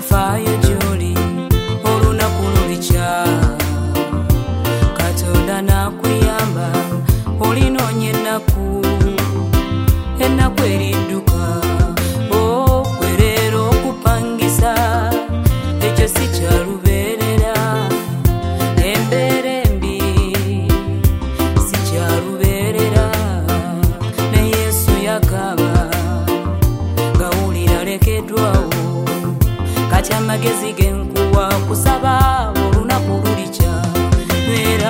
faayo gy'oli olunaku lulikya Katonda n'akuyamba olinoonye ennaku eridduka gwe leero okupangisa ekyo si kyalubeerera embeera embi si kyalubeerera ne Yesu yakaaba gawulira lekeddwawo kati amagezi genkuwa kusaba olunaku lulikya nwera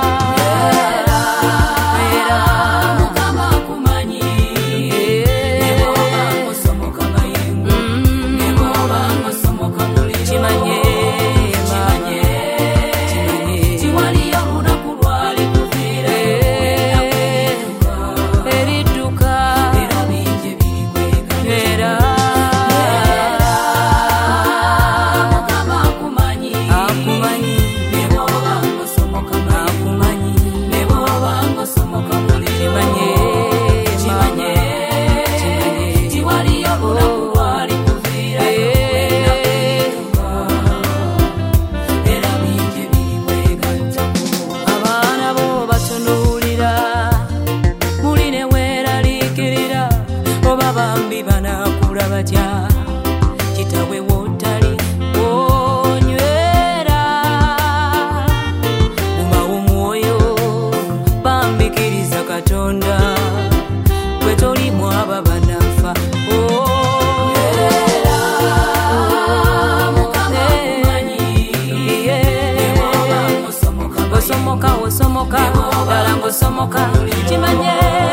bambi banakula batya kitawe wotali onywera mumawo mwoyo bambikiriza Katonda gwe tolimu aba banafa osomoka dala ngosomoka kimanye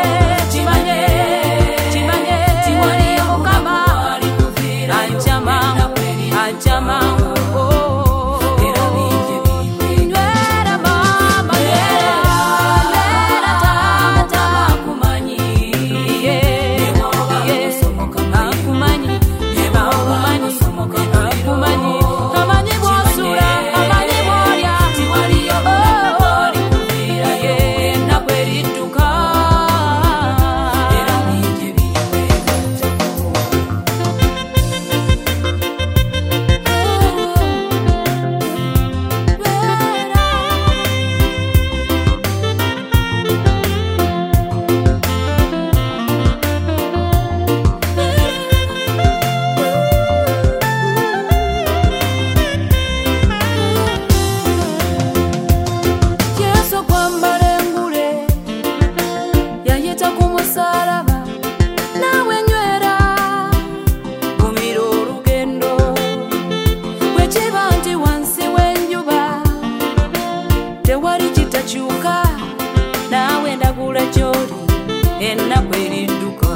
tewali kitakyuka naawe ndagula gy'oli ennaku eridduka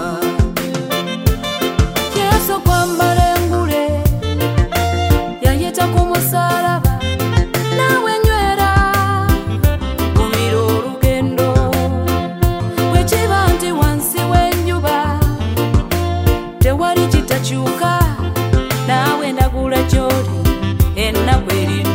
Yesu kwambala engule yayita ku musaalaba naawe nywera gumira olugendo bwe kiba nti wansi w'enjuba tewali kitakyuka naawe ndagula gy'oli ennaku eridduka